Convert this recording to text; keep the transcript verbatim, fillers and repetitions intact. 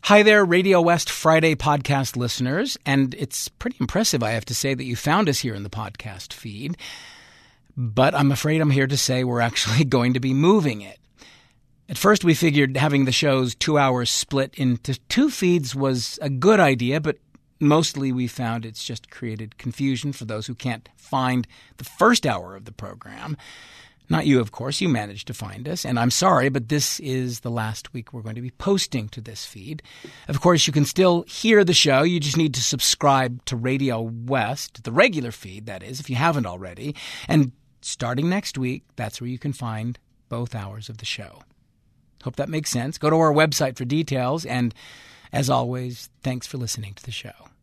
Hi there, Radio West Friday podcast listeners, and it's pretty impressive, I have to say, that you found us here in the podcast feed, but I'm afraid I'm here to say we're actually going to be moving it. At first, we figured having the show's two hours split into two feeds was a good idea, but mostly we found it's just created confusion for those who can't find the first hour of the program. Not you, of course. You managed to find us. And I'm sorry, but this is the last week we're going to be posting to this feed. Of course, you can still hear the show. You just need to subscribe to Radio West, the regular feed, that is, if you haven't already. And starting next week, that's where you can find both hours of the show. Hope that makes sense. Go to our website for details. And as always, thanks for listening to the show.